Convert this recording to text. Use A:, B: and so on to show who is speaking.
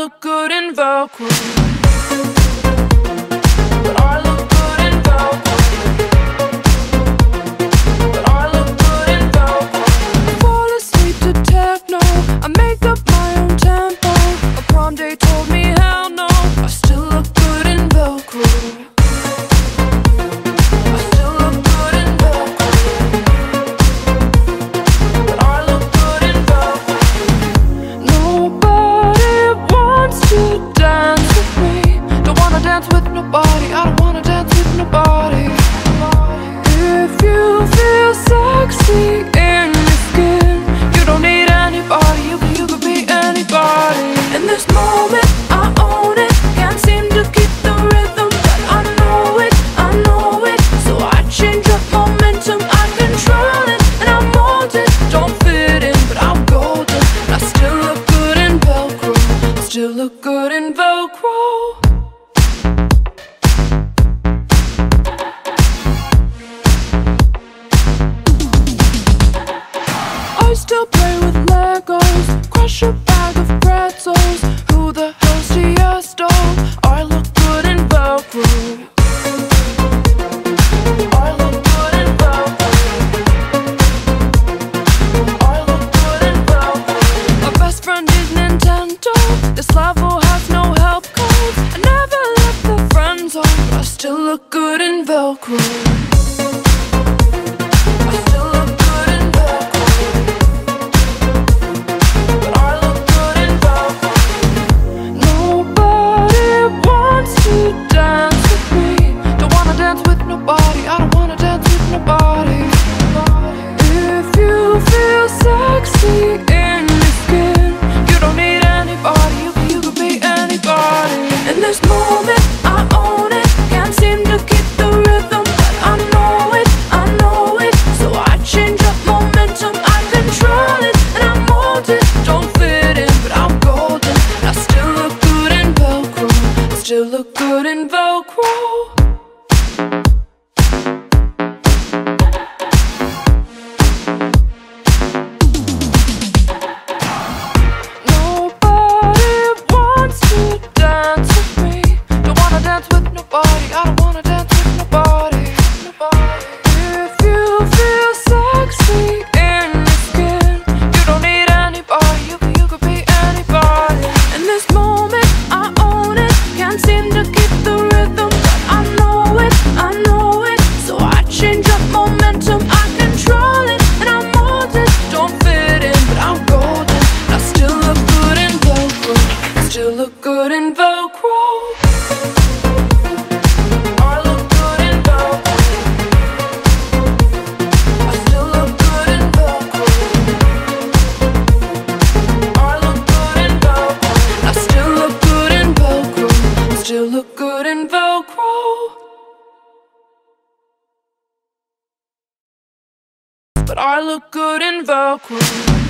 A: look good in Velcro. But I look good in Velcro. But I look good in Velcro. I fall asleep to techno. I make up my own tempo. A prom date told me hell no. I still look good in Velcro. I still look good in Velcro. But I look good in Velcro. Nobody wants to dance with me. Don't wanna dance with nobody. I don't wanna dance with nobody. If you feel sexy in your skin, you don't need anybody. You could be anybody. In this moment, I own it. Can't seem to keep the rhythm, but I know it, I know it. So I change up momentum, I control it, and I mold it. Don't fit in, but I'm golden. I still look good in Velcro. Still look good in Velcro. I still play with Legos, crush a bag of pretzels. Who the hell's Tiesto? I look good in Velcro. I look good in Velcro. I look good in Velcro. My best friend is Nintendo. This level has no help codes. I never left the friend zone, but I still look good in Velcro. I still look good in Velcro. But I look good in Velcro. Nobody wants to dance with me. Don't wanna dance with nobody. I don't wanna dance with nobody. If you feel sexy in your skin, you don't need anybody. You could be anybody. In this moment, I own it. Can't seem to keep the rhythm, but I know it, I know it. So I change up momentum, I control it, and I mold it. Don't fit in, but I'm golden. I still look good in Velcro. I still look good in Velcro. Nobody wants to dance with me. Don't wanna dance with nobody. I don't wanna dance with nobody. If you feel sexy in your skin, you don't need anybody. You could be anybody. In this moment, I own it. Can't seem to keep the rhythm, but I know it, I know it. So I change up momentum, I control it, and I mold it. Don't fit in, but I'm golden. I still look good in Velcro. Still look good in Velcro. I look good in Velcro. I still look good in Velcro. I look good in Velcro. I still look good in Velcro. Still look good in Velcro. But I look good in Velcro.